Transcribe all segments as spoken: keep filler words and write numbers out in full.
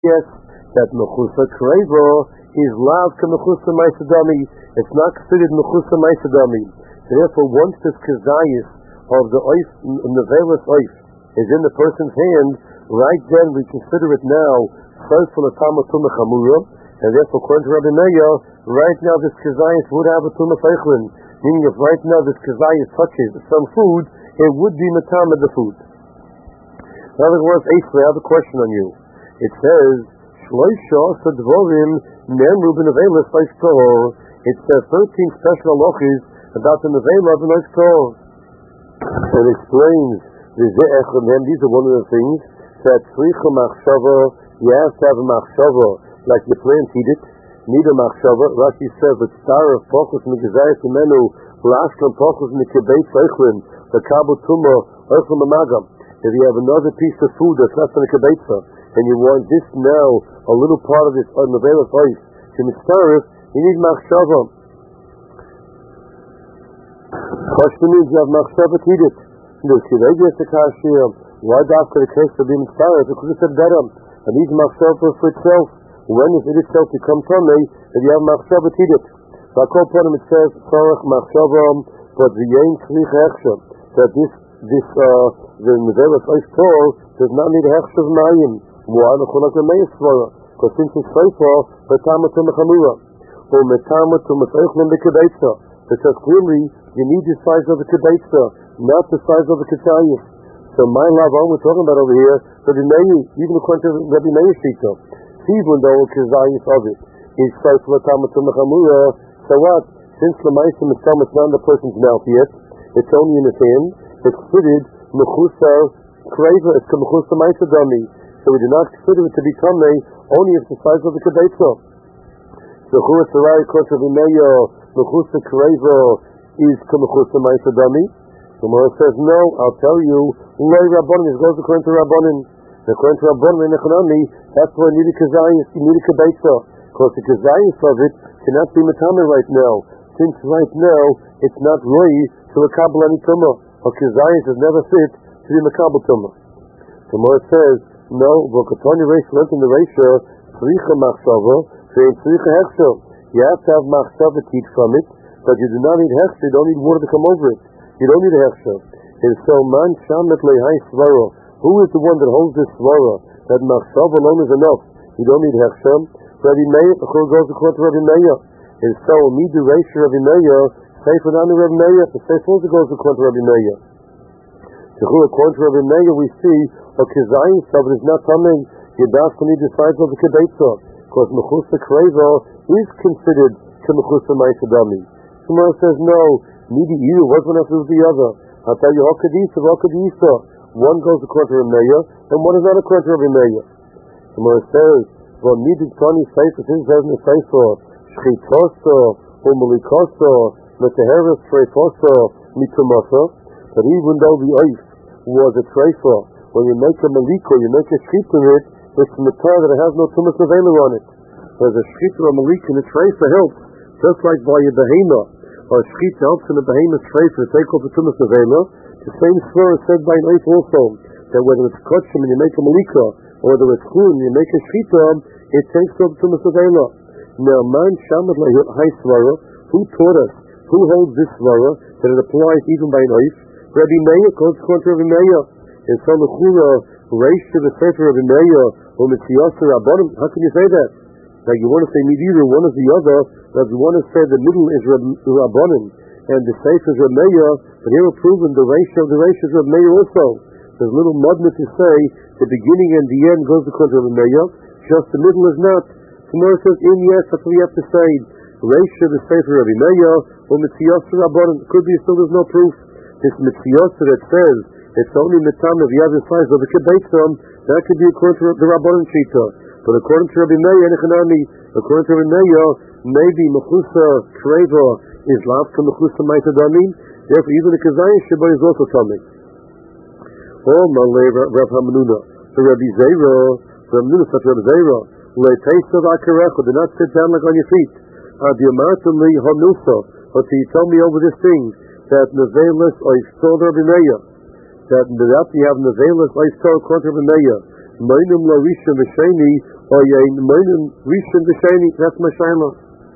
yes, that mechusa kreva is lav ka mechusa maisadami. It's not considered mechusa maisadami. So therefore, once this kazayis of the oif, nevelis oif, is in the person's hand, right then we consider it now soiful atama tumah chamura, and therefore, according to Rabbi Meir, right now this kazayis would have a tumah feichlin. Meaning, if right now this kazayis touches some food, it would be matama the food. In other words, Eisle, I have a question on you. It says, Shloisha Sadvorim Nemru b'Nevelis Oif Tor. It says thirteen special halachos about the Nevela of an Oif Tor. It explains the Ze'ech and them. These are one of the things that Tzricha Machshava, you have to have a Machshava, like you plant eat it. Need a Machshava. Rashi says that star of Pochus Megazayas Menu, Lashkan Pochus Mekebeit Feichlin, the Kabul Tumah, Oiflim Amagam. If you have another piece of food that's not from the Kebeitza, and you want this now, a little part of this on the veil of ice, to mitzaref, you need machshava. Question is, you have machshava to eat it. The Kivegas the Kashir, why after the case to be mitzaref? Because it's a better. It needs machshava for itself. When is it itself to come from me, if you have machshava to eat it? So I call upon him, it says, Tzarech machshava, but the yain tzrich hechsha, that this, this, uh, the Nevelis Oif Tor does not need a hechshav mayim. Why? Because since it's Seifa, Metama Tumah Chamura, or Metama Tumah Feichlin B'Kebeitza, because clearly you need the size of the Kebeitza, not the size of the Ketayis. So my love, all we're talking about over here, Rabbi Meir, even according to Rabbi Meir Shita, even though the Ketayis of it is Seifa Metama Tumah Chamura, so what? Since the Meisim is not in the person's mouth yet, it's only in his hand, it's fitted Mechusa Kreva, it's Mechusa Maisadami. So we do not consider it to be kamei only if the size of the kebeitza. So Chura Sarai Kotra Vimeya Mechusa Kreva is Mechusa Maisadami. The Gemara says no. I'll tell you. Loi Rabbanin. It goes according to Rabbanin. According to Rabbanin and Echanami, that's why you need a kazayis. You need a kebeitza because the kazayis of it cannot be matame right now. Since right now it's not roi to a kabel ani tumah. A kazayis is never fit to be makabel tumah. The Gemara says. No, Vokatoni Reish learned in the Reisha, Tzricha Machshava, saying Tzricha Hechsha. You have to have Machshava to eat from it, but you do not need Hechsha, you don't need water to come over it. You don't need a Hechsha. And so, Man Shamet Lehai Svara, who is the one that holds this Svara, that Machshava alone is enough? You don't need Hechsha. Rabbi Meir, the Chur goes according to Rabbi Meir. And so, me the Reisha Rabbi Meir, Sefer Nanu Rabbi Meir, the Sefer also goes according to Rabbi Meir. The Chur, according to Rabbi Meir, we see a kazayis of it is not coming. You don't need the size of the kebeitza because mechusa kreva is considered to mechusa maisadami. Gemara says no. Neither either was one after the other. I'll tell you hakadisa, hakadisa. One goes according to Rabbi Meir, and one is not according to Rabbi Meir. Gemara says, "Well, neither tani sefer since there's no sefer shchitosa or malikosa, meteheres treifosa mitumasa." But even though the oif was a treifa. When you make a maliko, you make a shchit of it, it's a matar that it has no tumas nevela on it. There's a shchit or a malik in the treifa helps, just like by a behema. Or a shchit helps in the behema's treifa to take off the tumas nevela. The same svur is said by an oif also, that whether it's kotchim and you make a malika, or whether it's chun and you make a shchita, it takes off the tumas nevela. Now, man shamat lahai svara, who taught us, who holds this svara, that it applies even by an oif? Rabbi Meir, goes according to Rabbi Meir. In some Chura, Reish to the Sefer Rabbi Meir, or Mitziyasa Rabbanim, how can you say that? Like you want to say neither one is the other, but you want to say the middle is Rabbanim, and the Sefer is Rabbi Meir, but here we're proving the Reish of the Reish is Rabbi Meir also. There's a little mudna to say, the beginning and the end goes according to Rabbi Meir, just the middle is not. Tomorrow says, in yes, that's what we have to say. Reish to the Sefer Rabbi Meir, or Mitziyasa Rabbanim, could be still there's no proof. This Mitziyasa that says, it's only the time of the other size of the kebeitza, that could be according to the Rabbanan Shita. But according to Rabbi Meir and Echanami, according to Rabbi Meir, maybe Mechusa Kreva is last to Mechusa Maisadami, therefore even the Kazayim Sheba is also coming. Oh, Malay Rav Hamanuna, the Rabbi Zera, Rabbi Hamanuna such Rabbi Zera, Le Teisa V'Akarecha, do not sit down like on your feet. Adiamatum Li Hanusa, until you tell me over this thing, that Nevelis or Yisrael Rabbi Meir, that without you have Nevelis, I saw according to Rabbi Meir. Mainum la Rishon v'Sheni or yain meinen rishon v'sheni. That's my shaila.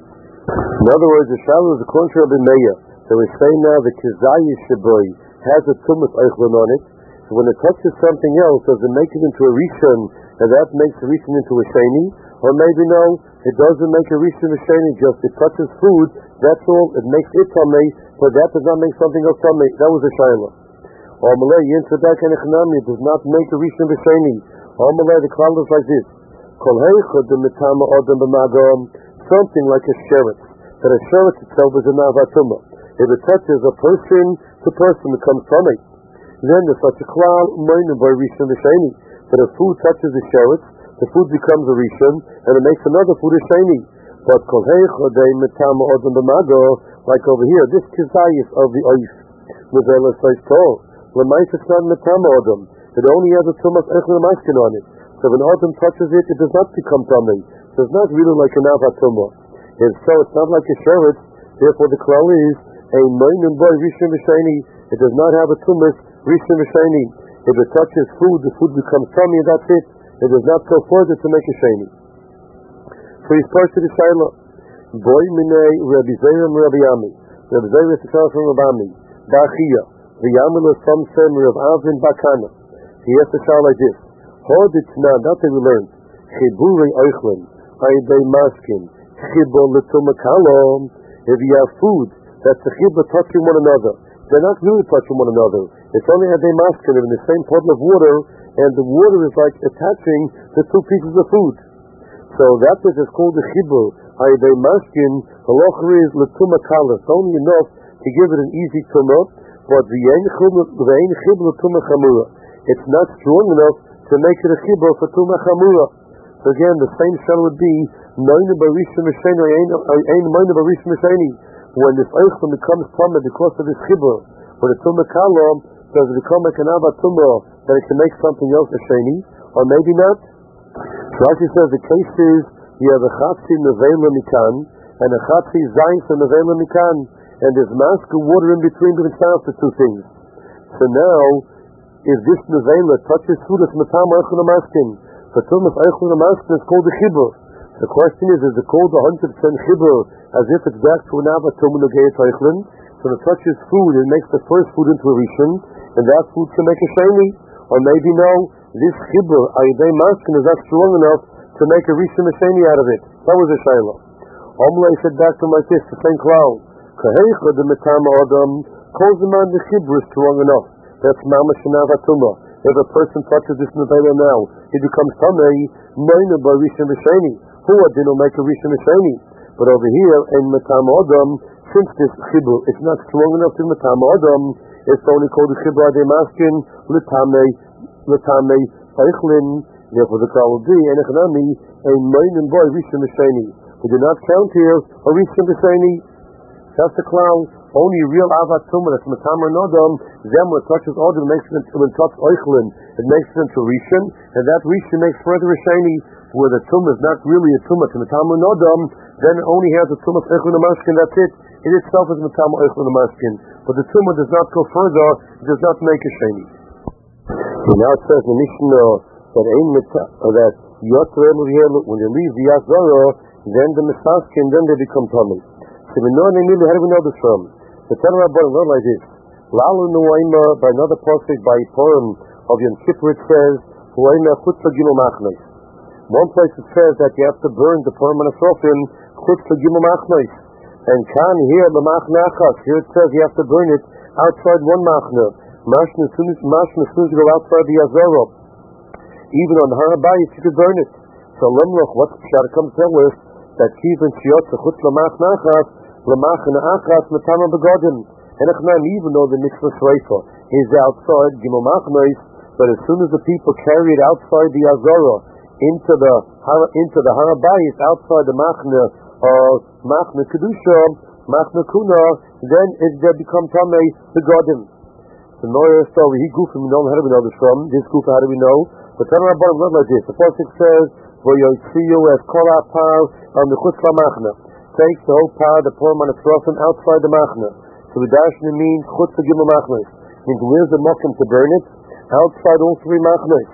In other words, the shaila is according to Rabbi Meir. So we say now the kizayis shaboy has a tumas eichlin on it. So when it touches something else, does it make it into a rishon, and that makes a rishon into a sheni? Or maybe no, it doesn't make a rishon a sheni, just it touches food, that's all, it makes it tummy, but that does not make something else tummy. That was a shaila. Or malay, yintzadek and echanami, it does not make a rishon a sheni. Or malay, the klal is like this. Kol heichad the mitama odem b'magam, something like a sheretz, that a sheretz itself is a navatuma. If it touches a person to person, it comes tummy. Then there's such a klal, meinen by rishon a sheni, that if food touches the sheretz, the food becomes a rishon, and it makes another food a sheni. But kol heichodei mitama odem b'mago, like over here, this kizayis of the oif, mezela says tov, l'mais it's not mitama odem. It only has a tumas echlin maskin on it. So when odem touches it, it does not become tummy. So it's not really like an avatuma. And so it's not like a sheretz. Therefore, the klal is a meinen boy rishon v'sheni. It does not have a tumas rishon v'sheni. If it touches food, the food becomes tummy, and that's it. It does not go further to make a sheni. So he's first to the shaila. Boy minei Rabbi Zayim Rabbi Ami. Rabbi Zayim is the child from Rabbi Ami. Ba'achiyah. V'yamil of some sem Rav Avin Bakana. He has the child like this. Hod it's not, that's what we learned. Chiburei oichlin. Aydei maskin. Chibur l'tumah kalom. If you have food, that's the chibur touching one another. They're not really touching one another. It's only aydei maskin in the same puddle of water, and the water is like attaching the two pieces of food. So that which is called the chibur, aydei maskin, the locher is l'tumah kalom. It's only enough to give it an easy tumah, but the ein chibur l'tumah chamura. It's not strong enough to make it a chibur for tumah chamura. So again, the same shell would be meinen barishon v'sheni, ein meinen barishon v'sheni. When this eichlin becomes tumah because of this chibur, when the tumah kalom, does it become like an avatuma that it can make something else a sheni, or maybe not? So Rashi says the case is you have a chatzi nevela mikan and a chatzi zayis nevela mikan, and there's mask of water in between the the two things. So now, if this nevela touches food, it's matam eichlin maskin. For tumas eichlin maskin, it's called a chibur. The question is, is it called a hundred percent chibur as if it's back to an avatuma negayet eichlin? So when it touches food, it makes the first food into a rishon, and that food can make a sheni. Or maybe no, this chibur, aydei maskin, is not strong enough to make a rishon a sheni out of it. That was a shaila. Omlai said back to him like this, the same cloud. Kaheicha the metama adam, kozeman the chibur is strong enough. That's mamash and avatuma. If a person touches this nevela now, he becomes tamei, meinen by rishon v'sheni. Who didn't make a rishon v'sheni? But over here, in metama adam, since this chibur is not strong enough to metama adam, it's only called the chibur aydei maskin, l'tamei, l'tamei eichlin. Therefore the klal will be, and echanami, a meinen boy rishon v'sheni. We do not count here a rishon v'sheni. That's the klal. Only real avat tumah, that's metama adam, then when it touches adam, it makes it into, when it touches eichlin, it makes it into rishon, and that rishon makes further a sheni, where the tumah is not really a tumah to metama adam, then it only has a tumah of eichlin maskin, that's it. It itself is metama eichlin maskin. But the tumah does not go further, it does not make a sheni. So now it says in the Mishnah that ein metama, that yotrem here, when you leave the yazara, then the misaskin, then they become tummy. So we know they how do we know this from? The Tanna Rabban learned like this. Lalu nuayma, by another pasuk, by a poem of Yom Kippur, it says, Huayma chutza gimel machnes. One place it says that you have to burn the poem on a sofin, chutza gimel machnes. And kan here, b'machne achas, here it says you have to burn it outside one machne. Machne, as soon as, machne, as soon as you go outside the Yazorah. Even on Har HaBayis, you could burn it. So Lemloch, what Pshat comes to tell us, that kivin shiyotza chutz l'machne achas, l'machne achas metama begodim. And even though the mitzvah shreifa is outside gimel machnes, but as soon as the people carry it outside the Yazorah into the into the Har HaBayis, outside the machne of machne kedusha, machne kuna, then it they become tamei begodim. The Noyer story he goofing, we don't know how do we know this from. This goof, how do we know? But Tanna Rabban learned like this. The pasuk says, "V'yotziyu es kol ha'par on the chutz machne." Takes the whole par, the poem on its rofim outside the machne. So the dashna means chutz gimel machnes. Means where's the mokum to burn it? Outside all three machnes.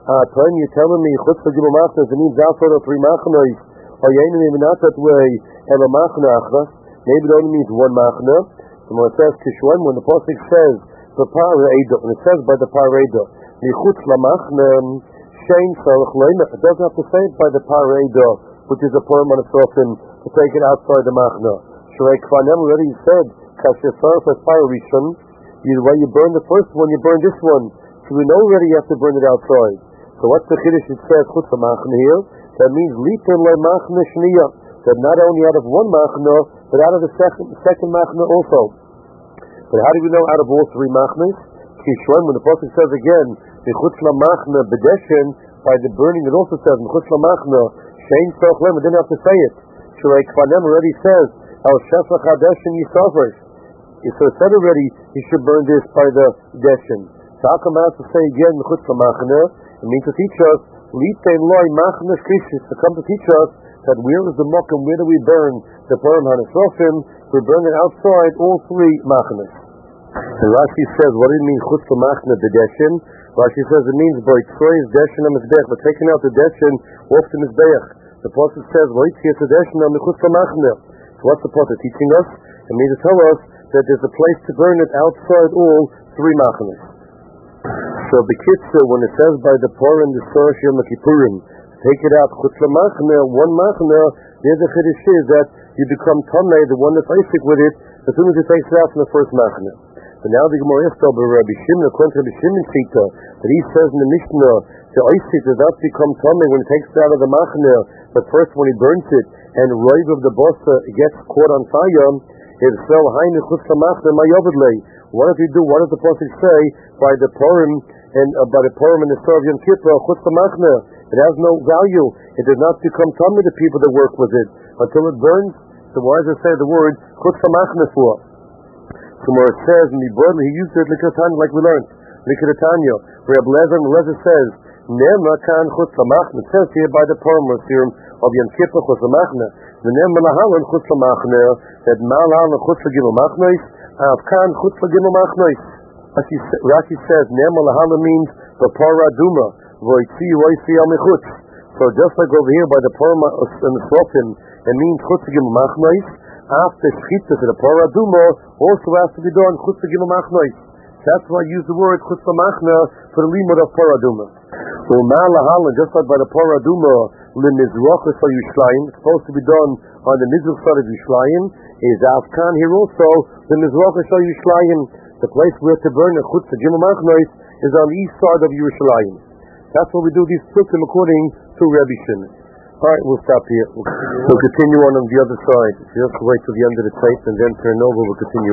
Uh, Tony, you're telling me chutz l'gimel machnas, it means outside of three machnas, or yainu maybe not that way, have a machna achras, maybe it only means one machna. So when it says kishwan, when the pasuk says the parada, when it says by the parada, michutz lamachna, shein tzarich leina, it doesn't have to say it by the parada, which is a poem on a soften, to take it outside the machna. Shrei Kvanem already said, kasher tzarich as fire rishon, when you burn the first one, you burn this one. So we know already you have to burn it outside. So what's the chiddush it says chutz lamachna here? That means lipen le machna shniya. That not only out of one machna, but out of the second second machna also. But how do we know out of all three machnas? Kishwan, when the pasuk says again, michutz lamachna b'deshen, by the burning it also says michutz lamachna shein tzarich leina. We didn't have to say it. Shrei Kvanem already says al shefach hadeshen yisavers. So it said already he should burn this by the deshen. So how come I have to say again michutz lamachna? It means to teach us lipen loy machna shkishis, to come to teach us that where is the mokum, where do we burn the purim hanesrofim? We burn it outside all three machnas. And Rashi says, what do you mean chutz lamachna b'deshen? Rashi says it means by tzrois deshen ha-mizbech, but taking out the deshen off the mizbech. The pasuk says v'yitziyas deshen ha-michutz lamachna. So what's the pasuk teaching us? It means to tell us that there's a place to burn it outside all three machnas. So b'kitzur, when it says by the purim the Sorosh Yom Kippurim, take it out chutz lamachna, one machna, there's a chiddush is that you become tamei, the one that's Isaac with it, as soon as it takes it out from the first machna. But now the Gemara is told by Rabbi Shimon, according to Rabbi Shimon Sita, that he says in the Mishnah, the Isaac does not become tamei when it takes it out of the machna, but first when he burns it, and rive of the basa gets caught on fire, if so, hainu chutz lamachna mayovedlei. What if you do, what does the pasuk say, by the purim, and uh, by the purim and the Sarav Yom Kippur, chutz lamachna? It has no value. It does not become tamei the people that work with it until it burns. So why does it say the word chutz lamachna for? So where it says, and he used it likatanya, like we learned, likatanya, where Reb Lezer and Lezer says, nema kan chutz lamachna. It says here by the purim of Yom Kippur chutz lamachna. The nema lahalan chutz lamachna, that malahalan chutz l'gimel machnos, av kan chutz l'gimel machnos. Rashi says, nema lahalan means the paraduma. So just like over here by the Parma and the Sofim, it means chutz l'gimel machnos. After shchita to the paraduma also has to be done chutz l'gimel machnos. That's why I use the word chutz lamachna for the limud of paraduma. So ma'alahalan, just like by the paraduma, limizrochus or Yishlayim, it's supposed to be done on the mizrach side of Yishlayim. Is Afkan here also the mizrochus or Yishlayim? The place where to burn the chutz l'gimel machnos is on the east side of Yerushalayim. That's what we do these psukim according to Rabbi Shimon. Alright, we'll stop here. We'll continue on on the other side. Just wait till the end of the tape and then turn over, we'll continue.